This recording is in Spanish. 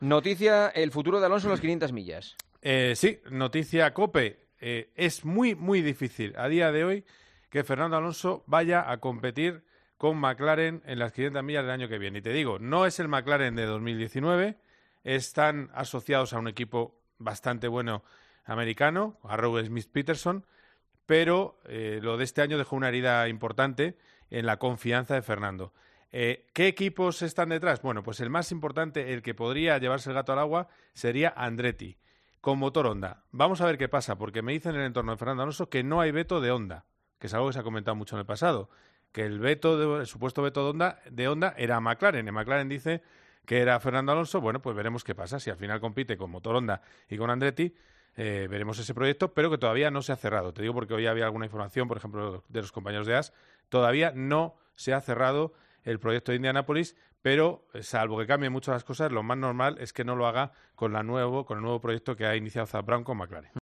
Noticia, el futuro de Alonso en las 500 millas. Sí, noticia COPE. Es muy, muy difícil a día de hoy que Fernando Alonso vaya a competir con McLaren en las 500 millas del año que viene. Y te digo, no es el McLaren de 2019, están asociados a un equipo bastante bueno americano, a Arrow Smith Peterson, pero lo de este año dejó una herida importante en la confianza de Fernando. ¿Qué equipos están detrás? Bueno, pues el más importante, el que podría llevarse el gato al agua, sería Andretti, con motor Honda. Vamos a ver qué pasa, porque me dicen en el entorno de Fernando Alonso que no hay veto de Honda, que es algo que se ha comentado mucho en el pasado, que el supuesto veto de Honda era McLaren. En McLaren dice que era Fernando Alonso. Bueno, pues veremos qué pasa. Si al final compite con motor Honda y con Andretti, veremos ese proyecto, pero que todavía no se ha cerrado. Te digo porque hoy había alguna información, por ejemplo, de los compañeros de AS. Todavía no se ha cerrado el proyecto de Indianápolis, pero salvo que cambien mucho las cosas, lo más normal es que no lo haga con el nuevo proyecto que ha iniciado Zak Brown con McLaren.